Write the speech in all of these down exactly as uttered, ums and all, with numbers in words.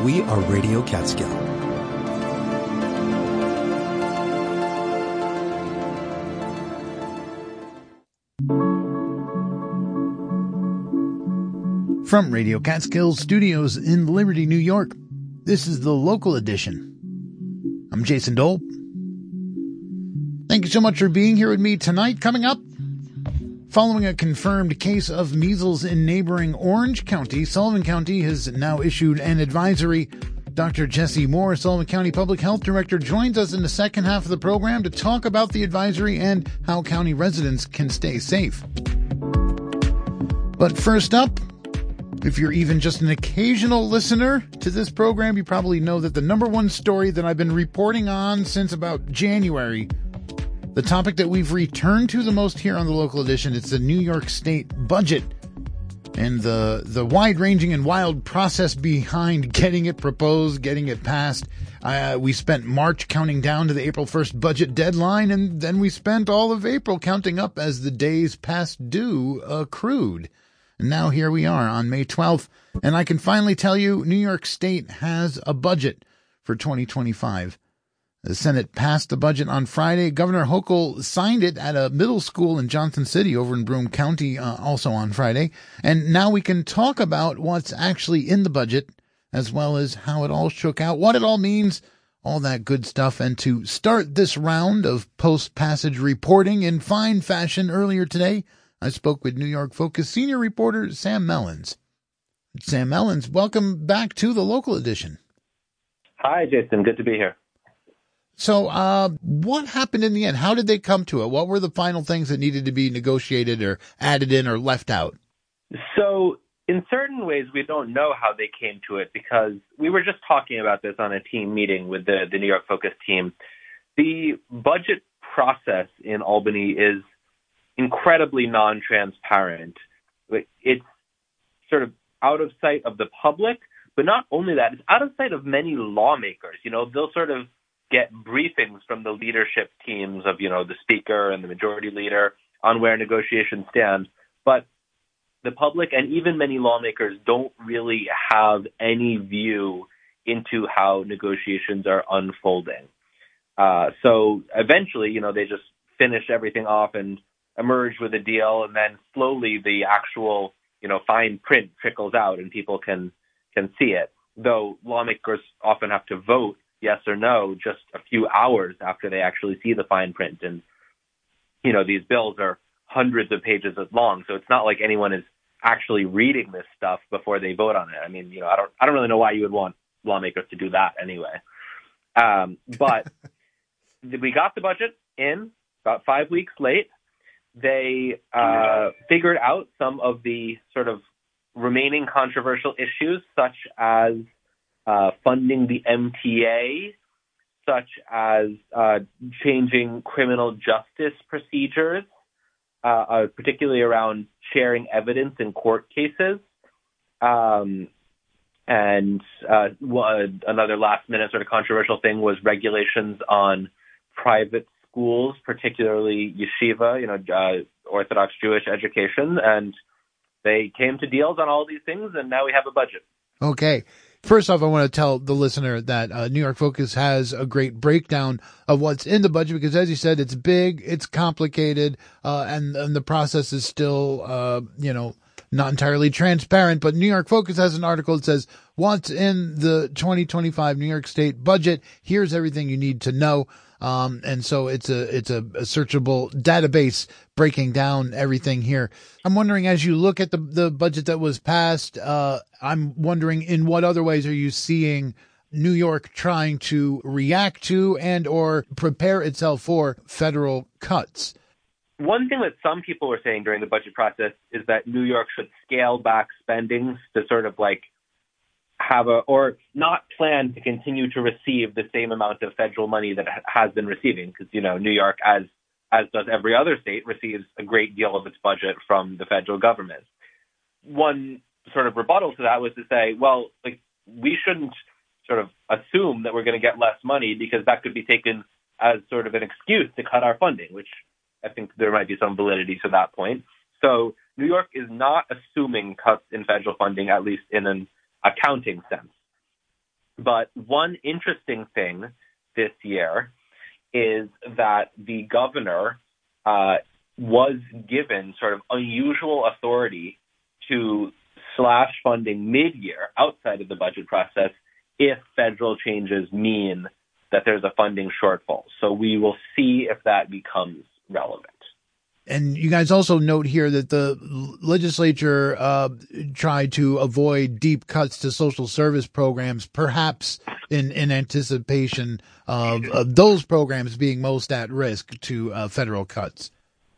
We are Radio Catskill. From Radio Catskill Studios in Liberty, New York, this is the local edition. I'm Jason Dole. Thank you so much for being here with me tonight. Coming up, following a confirmed case of measles in neighboring Orange County, Sullivan County has now issued an advisory. Doctor Jesse Moore, Sullivan County Public Health Director, joins us in the second half of the program to talk about the advisory and how county residents can stay safe. But first up, if you're even just an occasional listener to this program, you probably know that the number one story that I've been reporting on since about January, the topic that we've returned to the most here on the local edition, it's the New York State budget and the the wide-ranging and wild process behind getting it proposed, getting it passed. Uh, we spent March counting down to the April first budget deadline, and then we spent all of April counting up as the days past due accrued. And now here we are on May twelfth, and I can finally tell you New York State has a budget for twenty twenty-five. The Senate passed the budget on Friday. Governor Hochul signed it at a middle school in Johnson City over in Broome County uh, also on Friday. And now we can talk about what's actually in the budget, as well as how it all shook out, what it all means, all that good stuff. And to start this round of post-passage reporting in fine fashion earlier today, I spoke with New York Focus senior reporter Sam Mellins. Sam Mellins, welcome back to the local edition. Hi, Jason. Good to be here. So uh, what happened in the end? How did they come to it? What were the final things that needed to be negotiated or added in or left out? So in certain ways, we don't know how they came to it because we were just talking about this on a team meeting with the, the New York Focus team. The budget process in Albany is incredibly non-transparent. It's sort of out of sight of the public, but not only that, it's out of sight of many lawmakers. You know, they'll sort of get briefings from the leadership teams of, you know, the speaker and the majority leader on where negotiations stand. But the public and even many lawmakers don't really have any view into how negotiations are unfolding. Uh, so eventually, you know, they just finish everything off and emerge with a deal, and then slowly the actual, you know, fine print trickles out and people can can see it. Though lawmakers often have to vote yes or no just a few hours after they actually see the fine print. And, you know, these bills are hundreds of pages long, so it's not like anyone is actually reading this stuff before they vote on it. I mean, you know, I don't I don't really know why you would want lawmakers to do that anyway. Um, but we got the budget in about five weeks late. They uh, figured out some of the sort of remaining controversial issues, such as uh, funding the M T A, such as uh, changing criminal justice procedures, uh, uh, particularly around sharing evidence in court cases. Um, and uh, one, another last-minute sort of controversial thing was regulations on private schools, particularly yeshiva, you know, uh, Orthodox Jewish education, and they came to deals on all these things, and now we have a budget. Okay. First off, I want to tell the listener that uh, New York Focus has a great breakdown of what's in the budget because, as you said, it's big, it's complicated, uh, and, and the process is still, uh, you know, not entirely transparent. But New York Focus has an article that says, what's in the twenty twenty-five New York State budget? Here's everything you need to know. Um, and so it's a, it's a, a searchable database breaking down everything here. I'm wondering, as you look at the, the budget that was passed, uh, I'm wondering in what other ways are you seeing New York trying to react to and or prepare itself for federal cuts? One thing that some people were saying during the budget process is that New York should scale back spending to sort of like have a, or not plan to continue to receive the same amount of federal money that it has been receiving. Because, you know, New York, as, as does every other state, receives a great deal of its budget from the federal government. One sort of rebuttal to that was to say, well, like, we shouldn't sort of assume that we're going to get less money because that could be taken as sort of an excuse to cut our funding, which I think there might be some validity to that point. So New York is not assuming cuts in federal funding, at least in an accounting sense. But one interesting thing this year is that the governor uh, was given sort of unusual authority to slash funding mid-year outside of the budget process if federal changes mean that there's a funding shortfall. So we will see if that becomes relevant. And you guys also note here that the legislature uh, tried to avoid deep cuts to social service programs, perhaps in, in anticipation of, of those programs being most at risk to uh, federal cuts.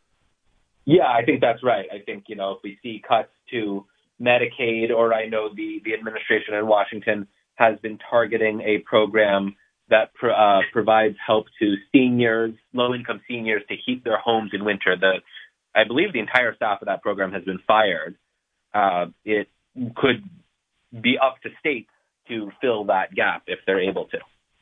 Yeah, I think that's right. I think, you know, if we see cuts to Medicaid, or I know the, the administration in Washington has been targeting a program that uh, provides help to seniors, low-income seniors, to heat their homes in winter. The, I believe the entire staff of that program has been fired. Uh, it could be up to states to fill that gap if they're able to.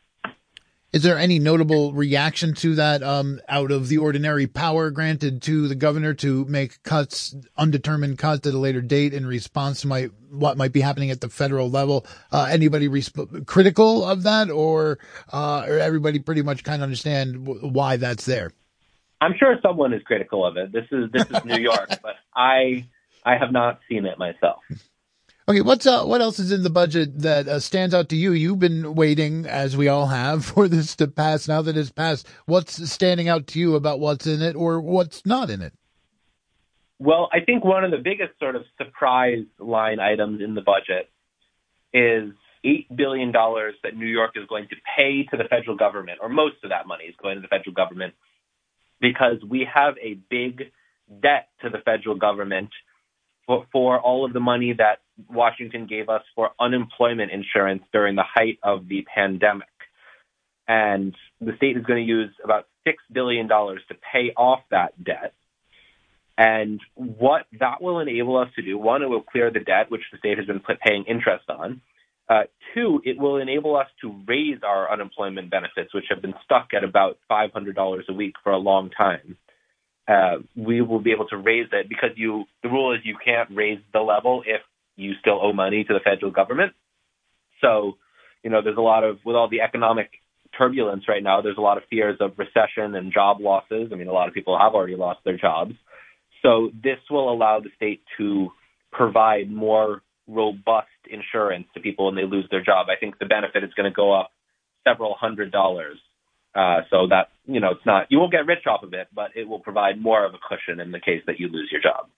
Is there any notable reaction to that um, out of the ordinary power granted to the governor to make cuts, undetermined cuts at a later date in response to my, what might be happening at the federal level? Uh, anybody resp- critical of that, or, uh, or everybody pretty much kind of understand w- why that's there? I'm sure someone is critical of it. This is this is New York, but I I have not seen it myself. Okay, what's uh, what else is in the budget that uh, stands out to you? You've been waiting, as we all have, for this to pass. Now that it's passed, what's standing out to you about what's in it or what's not in it? Well, I think one of the biggest sort of surprise line items in the budget is eight billion dollars that New York is going to pay to the federal government, or most of that money is going to the federal government, because we have a big debt to the federal government for, for all of the money that Washington gave us for unemployment insurance during the height of the pandemic. And the state is going to use about six billion dollars to pay off that debt. And what that will enable us to do, one, it will clear the debt, which the state has been paying interest on. Uh, two, it will enable us to raise our unemployment benefits, which have been stuck at about five hundred dollars a week for a long time. Uh, we will be able to raise it because you, the rule is you can't raise the level if you still owe money to the federal government. So, you know, there's a lot of, with all the economic turbulence right now, there's a lot of fears of recession and job losses. I mean, a lot of people have already lost their jobs. So this will allow the state to provide more robust insurance to people when they lose their job. I think the benefit is going to go up several hundred dollars. Uh, so that, you know, it's not, you won't get rich off of it, but it will provide more of a cushion in the case that you lose your job.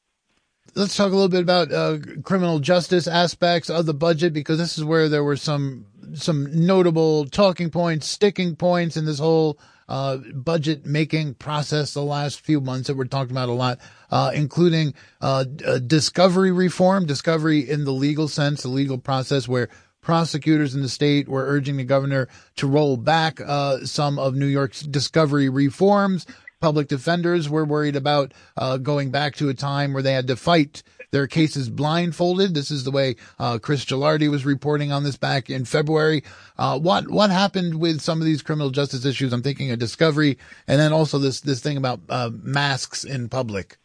Let's talk a little bit about uh, criminal justice aspects of the budget, because this is where there were some some notable talking points, sticking points in this whole uh, budget making process the last few months that we're talking about a lot, uh, including uh, uh, discovery reform, discovery in the legal sense, the legal process where prosecutors in the state were urging the governor to roll back uh, some of New York's discovery reforms. Public defenders were worried about uh, going back to a time where they had to fight their cases blindfolded. This is the way uh, Chris Gilardi was reporting on this back in February. Uh, what what happened with some of these criminal justice issues? I'm thinking of discovery, and then also this this thing about uh, masks in public.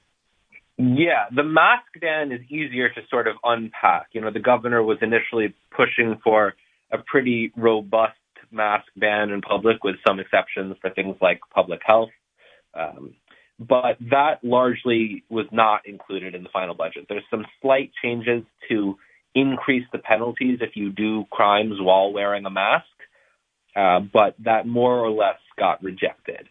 Yeah, the mask ban is easier to sort of unpack. You know, the governor was initially pushing for a pretty robust mask ban in public with some exceptions for things like public health. Um, but that largely was not included in the final budget. There's some slight changes to increase the penalties if you do crimes while wearing a mask, uh, but that more or less got rejected.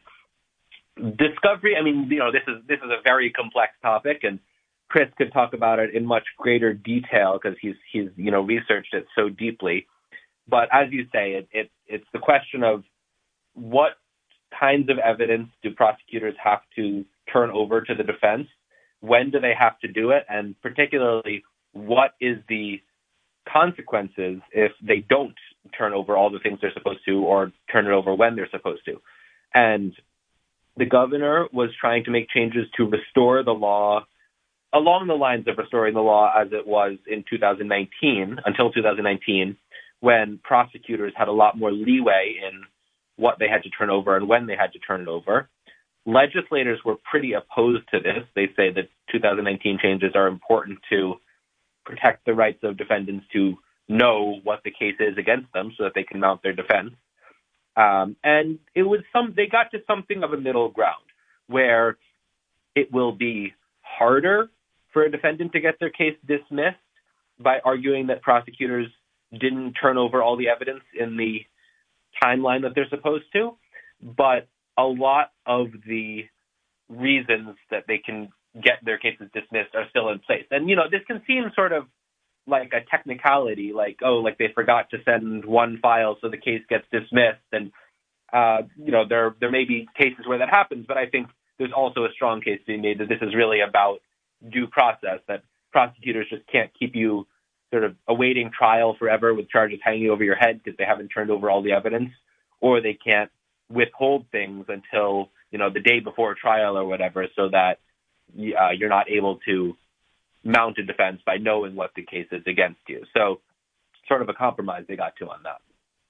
Discovery, I mean, you know, this is this is a very complex topic, and Chris could talk about it in much greater detail because he's he's you know researched it so deeply. But as you say, it, it it's the question of what kinds of evidence do prosecutors have to turn over to the defense? When do they have to do it? And particularly, what is the consequences if they don't turn over all the things they're supposed to or turn it over when they're supposed to? And the governor was trying to make changes to restore the law along the lines of restoring the law as it was in two thousand nineteen, until two thousand nineteen, when prosecutors had a lot more leeway in what they had to turn over and when they had to turn it over. Legislators were pretty opposed to this. They say that two thousand nineteen changes are important to protect the rights of defendants to know what the case is against them so that they can mount their defense. Um, and it was some, they got to something of a middle ground where it will be harder for a defendant to get their case dismissed by arguing that prosecutors didn't turn over all the evidence in the timeline that they're supposed to. But a lot of the reasons that they can get their cases dismissed are still in place. And, you know, this can seem sort of like a technicality, like, oh, like they forgot to send one file so the case gets dismissed. And, uh, you know, there there may be cases where that happens, but I think there's also a strong case to be made that this is really about due process, that prosecutors just can't keep you sort of awaiting trial forever with charges hanging over your head because they haven't turned over all the evidence, or they can't withhold things until, you know, the day before trial or whatever, so that uh, you're not able to mount a defense by knowing what the case is against you. So sort of a compromise they got to on that.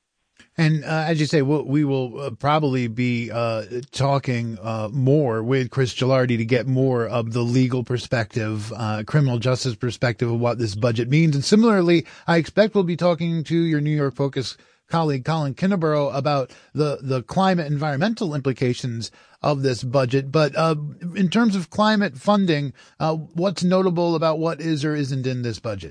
And uh, as you say, we'll, we will uh, probably be uh, talking uh, more with Chris Gilardi to get more of the legal perspective, uh, criminal justice perspective of what this budget means. And similarly, I expect we'll be talking to your New York Focus colleague, Colin Kinneborough, about the, the climate environmental implications of this budget. But uh, in terms of climate funding, uh, what's notable about what is or isn't in this budget?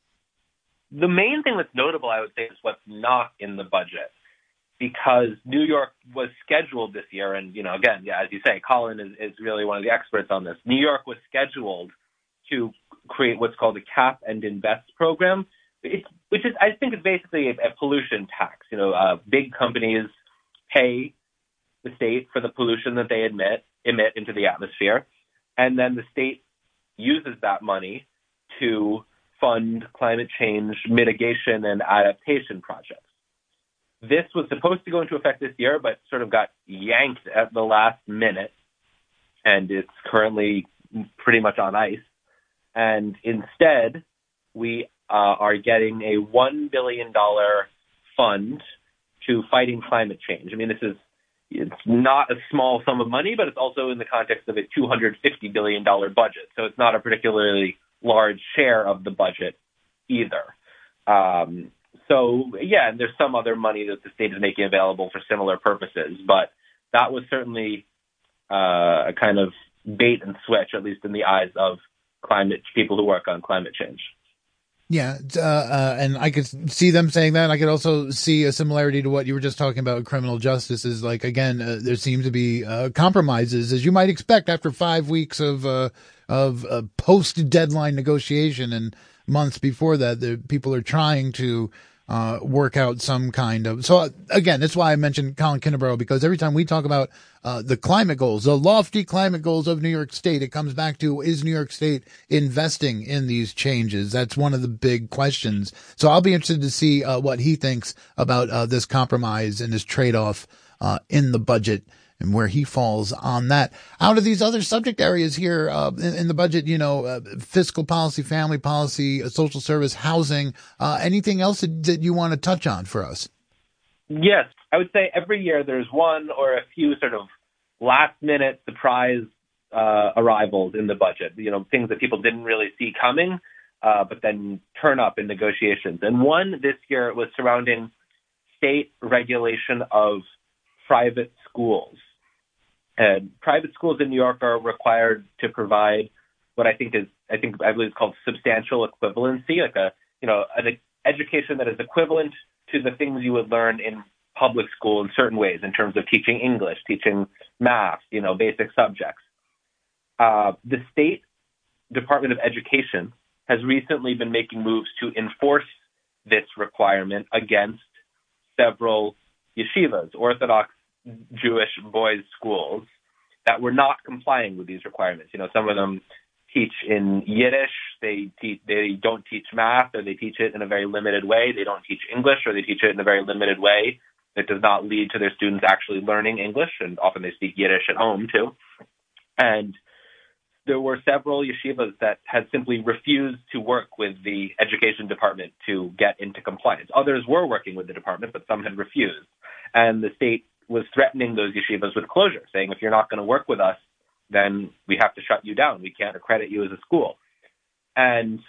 The main thing that's notable, I would say, is what's not in the budget, because New York was scheduled this year. And, you know, again, yeah, as you say, Colin is, is really one of the experts on this. New York was scheduled to create what's called a cap and invest program, it's, which is, I think, is basically a, a pollution tax. You know, uh, big companies pay the state for the pollution that they emit, emit into the atmosphere, and then the state uses that money to fund climate change mitigation and adaptation projects. This was supposed to go into effect this year, but sort of got yanked at the last minute, and it's currently pretty much on ice. And instead, we uh, are getting a one billion dollars fund to fighting climate change. I mean, this is it's not a small sum of money, but it's also in the context of a two hundred fifty billion dollars budget. So it's not a particularly large share of the budget either. Um, so, yeah, and there's some other money that the state is making available for similar purposes, but that was certainly uh, a kind of bait and switch, at least in the eyes of climate people who work on climate change. Yeah, uh, uh, and I could see them saying that. I could also see a similarity to what you were just talking about with criminal justice. Is like, again, uh, there seems to be uh, compromises, as you might expect after five weeks of uh, of uh, post-deadline negotiation, and months before that, the people are trying to uh, work out some kind of. So, uh, again, that's why I mentioned Colin Kinneborough, because every time we talk about uh, the climate goals, the lofty climate goals of New York State, it comes back to, is New York State investing in these changes? That's one of the big questions. So I'll be interested to see uh, what he thinks about uh, this compromise and this trade-off uh, in the budget, and where he falls on that. Out of these other subject areas here uh, in, in the budget, you know, uh, fiscal policy, family policy, uh, social service, housing, uh, anything else that, that you want to touch on for us? Yes, I would say every year there's one or a few sort of last-minute surprise uh, arrivals in the budget, you know, things that people didn't really see coming, uh, but then turn up in negotiations. And one this year was surrounding state regulation of private schools. And private schools in New York are required to provide what I think is, I think I believe it's called substantial equivalency, like a, you know, an education that is equivalent to the things you would learn in public school in certain ways, in terms of teaching English, teaching math, you know, basic subjects. Uh, the State Department of Education has recently been making moves to enforce this requirement against several yeshivas, Orthodox Jewish boys' schools, that were not complying with these requirements. You know, some of them teach in Yiddish, they teach, they don't teach math, or they teach it in a very limited way. They don't teach English, or they teach it in a very limited way that does not lead to their students actually learning English, and often they speak Yiddish at home too. And there were several yeshivas that had simply refused to work with the education department to get into compliance. Others were working with the department, but some had refused. And the state was threatening those yeshivas with closure, saying, if you're not going to work with us, then we have to shut you down. We can't accredit you as a school. And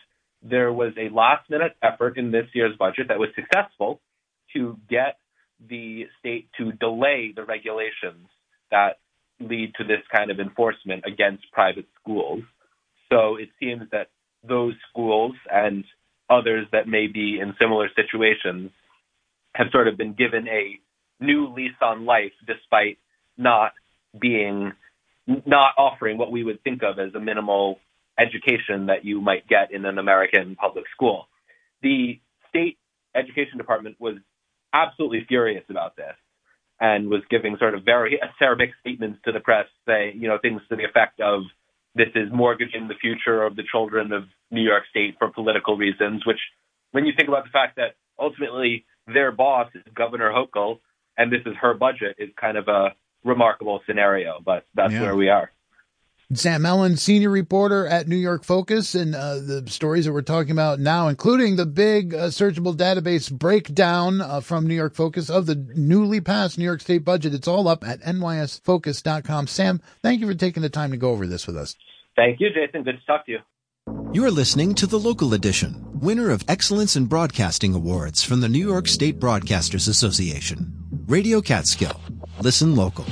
there was a last-minute effort in this year's budget that was successful to get the state to delay the regulations that lead to this kind of enforcement against private schools. So it seems that those schools and others that may be in similar situations have sort of been given a new lease on life despite not being, not offering what we would think of as a minimal education that you might get in an American public school. The state education department was absolutely furious about this and was giving sort of very acerbic statements to the press, saying, you know, things to the effect of, this is mortgaging the future of the children of New York State for political reasons, which, when you think about the fact that ultimately their boss is Governor Hochul and this is her budget, is kind of a remarkable scenario, but that's yeah. where we are. Sam Mellon, senior reporter at New York Focus, and uh, the stories that we're talking about now, including the big uh, searchable database breakdown uh, from New York Focus of the newly passed New York State budget. It's all up at N Y S focus dot com. Sam, thank you for taking the time to go over this with us. Thank you, Jason. Good to talk to you. You're listening to The Local Edition, winner of Excellence in Broadcasting Awards from the New York State Broadcasters Association. Radio Catskill. Listen local.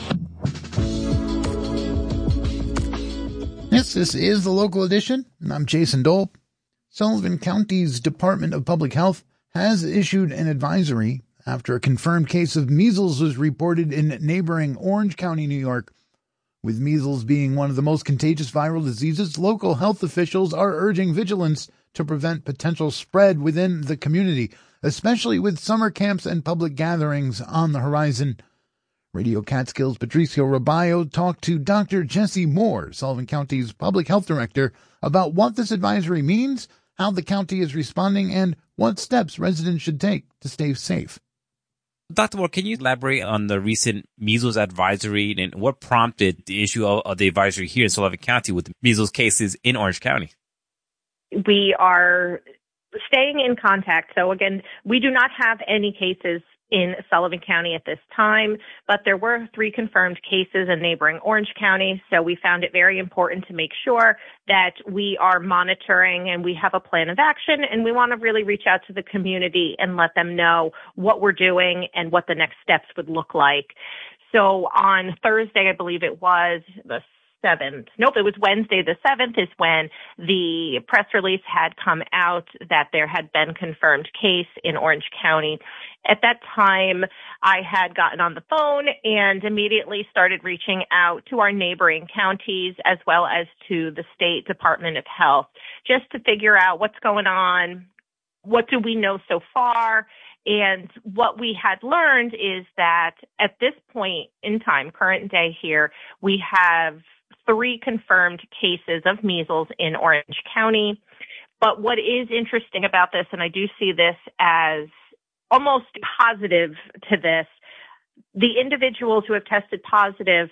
Yes, this is The Local Edition, and I'm Jason Dole. Sullivan County's Department of Public Health has issued an advisory after a confirmed case of measles was reported in neighboring Orange County, New York. With measles being one of the most contagious viral diseases, local health officials are urging vigilance to prevent potential spread within the community, especially with summer camps and public gatherings on the horizon. Radio Catskill's Patricio Robayo talked to Doctor Jesse Moore, Sullivan County's public health director, about what this advisory means, how the county is responding, and what steps residents should take to stay safe. Doctor Moore, can you elaborate on the recent measles advisory and what prompted the issue of, of the advisory here in Sullivan County with the measles cases in Orange County? We are staying in contact. So again, we do not have any cases in Sullivan County at this time, but there were three confirmed cases in neighboring Orange County. So we found it very important to make sure that we are monitoring and we have a plan of action, and we want to really reach out to the community and let them know what we're doing and what the next steps would look like. So on Thursday, I believe it was the seventh. Nope, it was Wednesday the seventh is when the press release had come out that there had been confirmed case in Orange County. At that time, I had gotten on the phone and immediately started reaching out to our neighboring counties as well as to the State Department of Health just to figure out what's going on, what do we know so far. And what we had learned is that at this point in time, current day here, we have three confirmed cases of measles in Orange County. But what is interesting about this, and I do see this as almost positive to this, the individuals who have tested positive,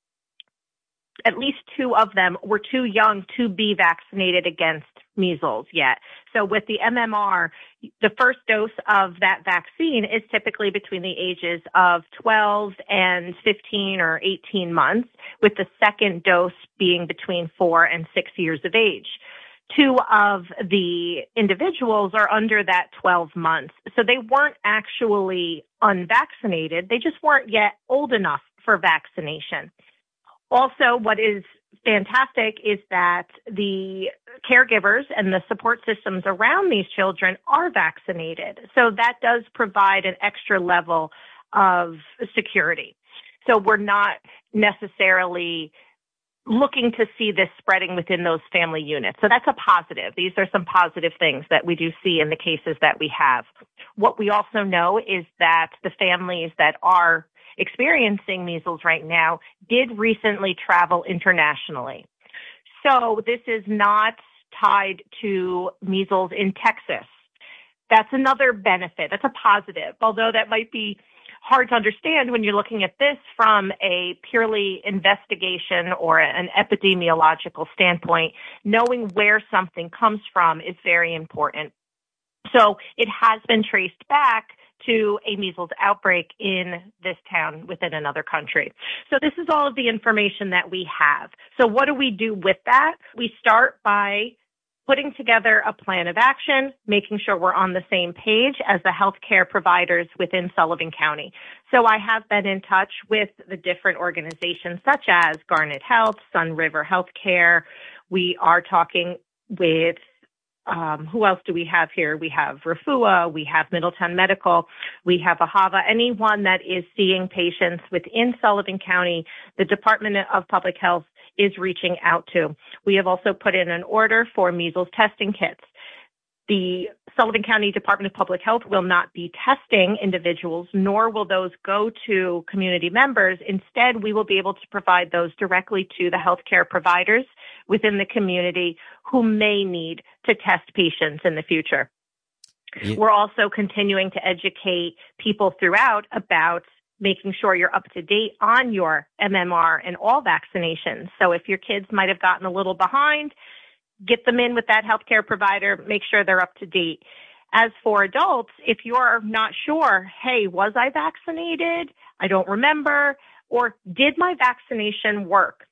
at least two of them were too young to be vaccinated against measles yet. So with the M M R, the first dose of that vaccine is typically between the ages of twelve and fifteen or eighteen months, with the second dose being between four and six years of age. Two of the individuals are under that twelve months. So they weren't actually unvaccinated. They just weren't yet old enough for vaccination. Also, what is fantastic is that the caregivers and the support systems around these children are vaccinated. So that does provide an extra level of security. So we're not necessarily looking to see this spreading within those family units. So that's a positive. These are some positive things that we do see in the cases that we have. What we also know is that the families that are experiencing measles right now did recently travel internationally. So this is not tied to measles in Texas. That's another benefit. That's a positive, although that might be hard to understand when you're looking at this from a purely investigation or an epidemiological standpoint. Knowing where something comes from is very important. So it has been traced back to a measles outbreak in this town within another country. So this is all of the information that we have. So what do we do with that? We start by putting together a plan of action, making sure we're on the same page as the healthcare providers within Sullivan County. So I have been in touch with the different organizations such as Garnet Health, Sun River Healthcare. We are talking with Um, who else do we have here? We have Refuah, we have Middletown Medical, we have Ahava. Anyone that is seeing patients within Sullivan County, the Department of Public Health is reaching out to. We have also put in an order for measles testing kits. The Sullivan County Department of Public Health will not be testing individuals, nor will those go to community members. Instead, we will be able to provide those directly to the healthcare providers within the community who may need to test patients in the future. Yeah. We're also continuing to educate people throughout about making sure you're up to date on your M M R and all vaccinations. So if your kids might have gotten a little behind, get them in with that healthcare provider, make sure they're up to date. As for adults, if you're not sure, hey, was I vaccinated? I don't remember. Or did my vaccination work?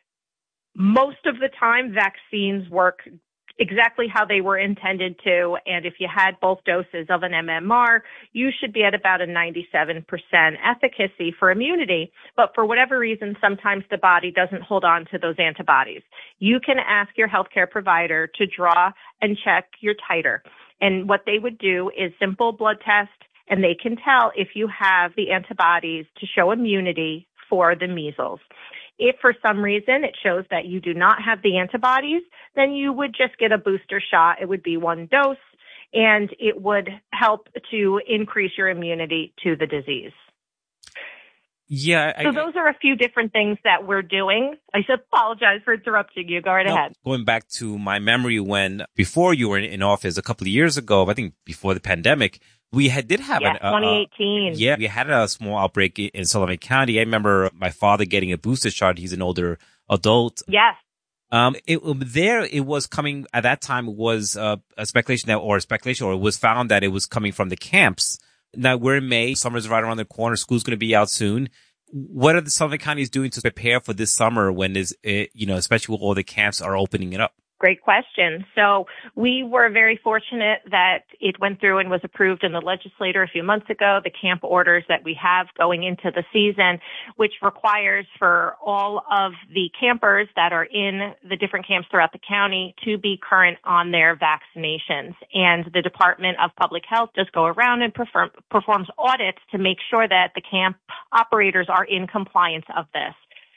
Most of the time, vaccines work exactly how they were intended to. And if you had both doses of an M M R, you should be at about a ninety-seven percent efficacy for immunity. But for whatever reason, sometimes the body doesn't hold on to those antibodies. You can ask your healthcare provider to draw and check your titer. And what they would do is simple blood test, and they can tell if you have the antibodies to show immunity for the measles. If for some reason it shows that you do not have the antibodies, then you would just get a booster shot. It would be one dose, and it would help to increase your immunity to the disease. Yeah. I, so those are a few different things that we're doing. I should apologize for interrupting you. Go right no, ahead. Going back to my memory when, before you were in, in office a couple of years ago, I think before the pandemic, we had, did have yeah, an, uh, twenty eighteen. Uh, yeah, we had a small outbreak in Sullivan County. I remember my father getting a booster shot. He's an older adult. Yes. Um, it, there, it was coming at that time. It was uh, a speculation that, or a speculation, or it was found that it was coming from the camps. Now we're in May. Summer's right around the corner. School's going to be out soon. What are the Sullivan counties doing to prepare for this summer when is, you know, especially when all the camps are opening it up? Great question. So we were very fortunate that it went through and was approved in the legislature a few months ago, the camp orders that we have going into the season, which requires for all of the campers that are in the different camps throughout the county to be current on their vaccinations. And the Department of Public Health does go around and perform, performs audits to make sure that the camp operators are in compliance of this.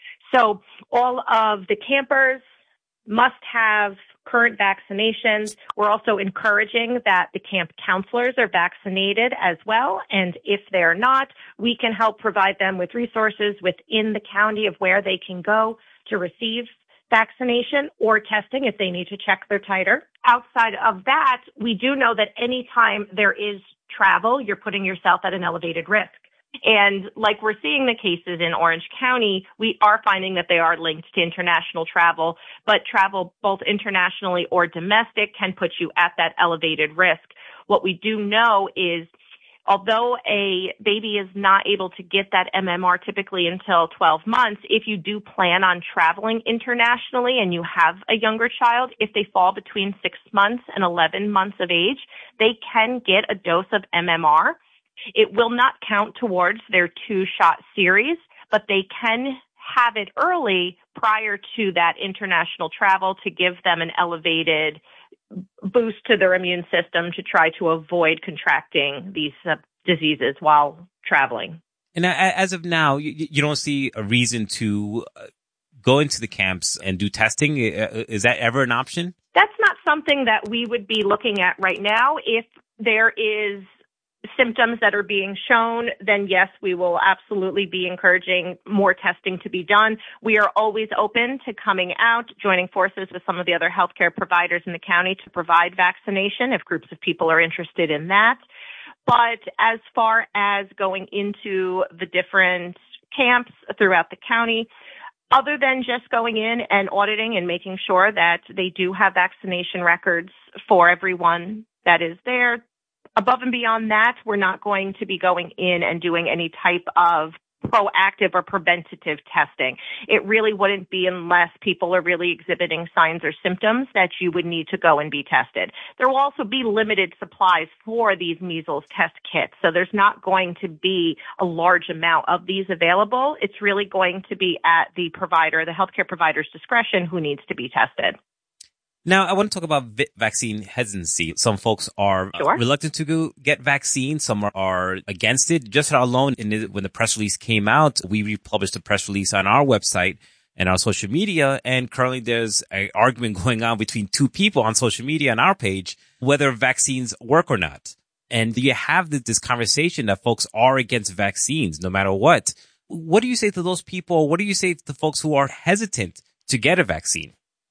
So all of the campers must have current vaccinations. We're also encouraging that the camp counselors are vaccinated as well. And if they're not, we can help provide them with resources within the county of where they can go to receive vaccination or testing if they need to check their titer. Outside of that, we do know that anytime there is travel, you're putting yourself at an elevated risk. And like we're seeing the cases in Orange County, we are finding that they are linked to international travel, but travel both internationally or domestic can put you at that elevated risk. What we do know is although a baby is not able to get that M M R typically until twelve months, if you do plan on traveling internationally and you have a younger child, if they fall between six months and eleven months of age, they can get a dose of M M R. It will not count towards their two-shot series, but they can have it early prior to that international travel to give them an elevated boost to their immune system to try to avoid contracting these uh, diseases while traveling. And as of now, you, you don't see a reason to go into the camps and do testing? Is that ever an option? That's not something that we would be looking at right now. If there is symptoms that are being shown, then yes, we will absolutely be encouraging more testing to be done. We are always open to coming out, joining forces with some of the other healthcare providers in the county to provide vaccination if groups of people are interested in that. But as far as going into the different camps throughout the county, other than just going in and auditing and making sure that they do have vaccination records for everyone that is there, above and beyond that, we're not going to be going in and doing any type of proactive or preventative testing. It really wouldn't be unless people are really exhibiting signs or symptoms that you would need to go and be tested. There will also be limited supplies for these measles test kits, so there's not going to be a large amount of these available. It's really going to be at the provider, the healthcare provider's discretion who needs to be tested. Now, I want to talk about vi- vaccine hesitancy. Some folks are Sure. reluctant to go get vaccines. Some are, are against it. Just alone, in the, when the press release came out, we republished a press release on our website and our social media. And currently there's an argument going on between two people on social media on our page, whether vaccines work or not. And you have this, this conversation that folks are against vaccines no matter what. What do you say to those people? What do you say to the folks who are hesitant to get a vaccine?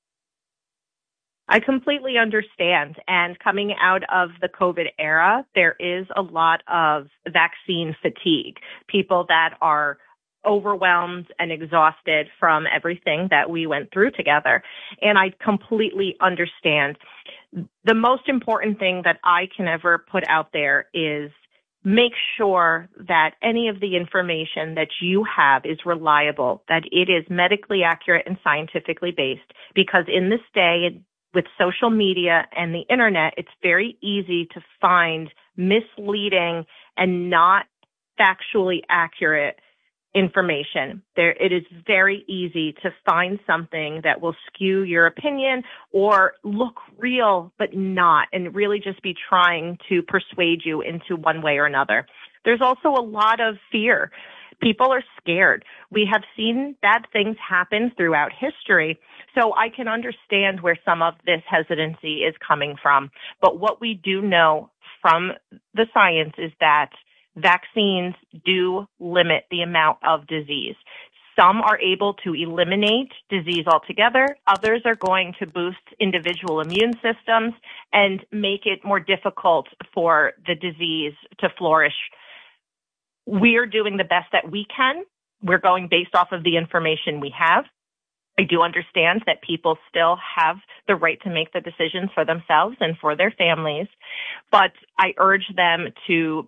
I completely understand. And coming out of the COVID era, there is a lot of vaccine fatigue. People that are overwhelmed and exhausted from everything that we went through together. And I completely understand. The most important thing that I can ever put out there is make sure that any of the information that you have is reliable, that it is medically accurate and scientifically based, because in this day, with social media and the internet, it's very easy to find misleading and not factually accurate information. There, it is very easy to find something that will skew your opinion or look real, but not, and really just be trying to persuade you into one way or another. There's also a lot of fear. People are scared. We have seen bad things happen throughout history, so I can understand where some of this hesitancy is coming from. But what we do know from the science is that vaccines do limit the amount of disease. Some are able to eliminate disease altogether. Others are going to boost individual immune systems and make it more difficult for the disease to flourish. We are doing the best that we can. We're going based off of the information we have. I do understand that people still have the right to make the decisions for themselves and for their families, but I urge them to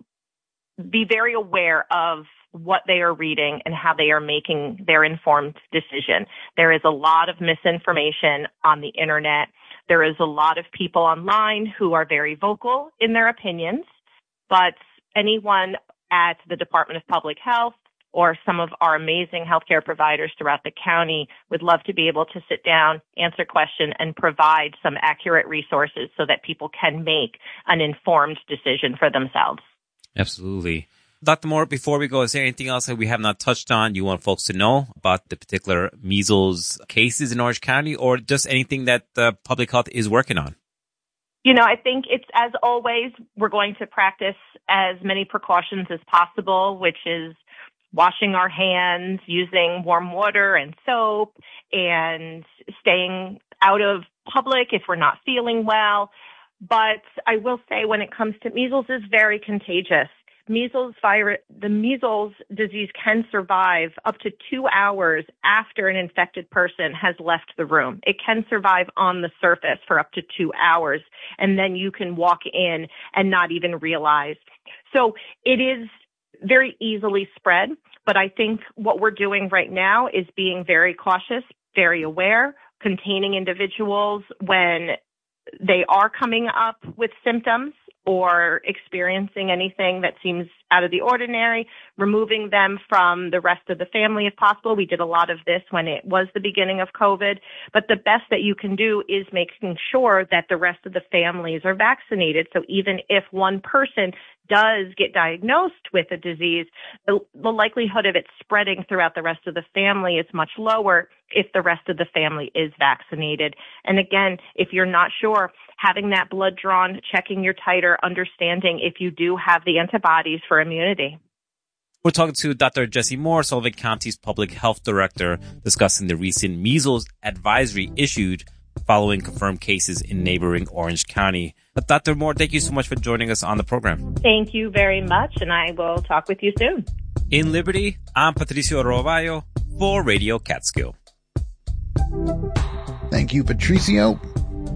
be very aware of what they are reading and how they are making their informed decision. There is a lot of misinformation on the internet. There is a lot of people online who are very vocal in their opinions, but anyone at the Department of Public Health or some of our amazing healthcare providers throughout the county would love to be able to sit down, answer questions, and provide some accurate resources so that people can make an informed decision for themselves. Absolutely. Doctor Moore, before we go, is there anything else that we have not touched on you want folks to know about the particular measles cases in Orange County, or just anything that uh, public health is working on? You know, I think it's, as always, we're going to practice as many precautions as possible, which is washing our hands, using warm water and soap, and staying out of public if we're not feeling well. But I will say when it comes to measles, it's very contagious. Measles virus, the measles disease can survive up to two hours after an infected person has left the room. It can survive on the surface for up to two hours, and then you can walk in and not even realize. So it is very easily spread, but I think what we're doing right now is being very cautious, very aware, containing individuals when they are coming up with symptoms or experiencing anything that seems out of the ordinary, removing them from the rest of the family if possible. We did a lot of this when it was the beginning of COVID. But the best that you can do is making sure that the rest of the families are vaccinated. So even if one person does get diagnosed with a disease, the, the likelihood of it spreading throughout the rest of the family is much lower if the rest of the family is vaccinated. And again, if you're not sure, having that blood drawn, checking your titer, understanding if you do have the antibodies for immunity. We're talking to Doctor Jessie Moore, Sullivan County's Public Health Director, discussing the recent measles advisory issued following confirmed cases in neighboring Orange County. But Doctor Moore, thank you so much for joining us on the program. Thank you very much, and I will talk with you soon. In Liberty, I'm Patricio Roballo for Radio Catskill. Thank you, Patricio.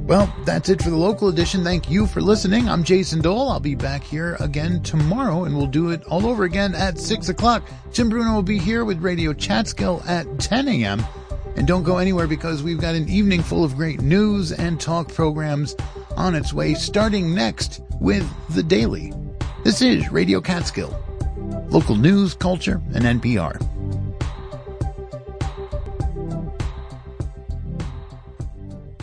Well, that's it for the local edition. Thank you for listening. I'm Jason Dole. I'll be back here again tomorrow, and we'll do it all over again at six o'clock. Jim Bruno will be here with Radio Catskill at ten a.m. And don't go anywhere, because we've got an evening full of great news and talk programs on its way, starting next with The Daily. This is Radio Catskill, local news, culture, and N P R.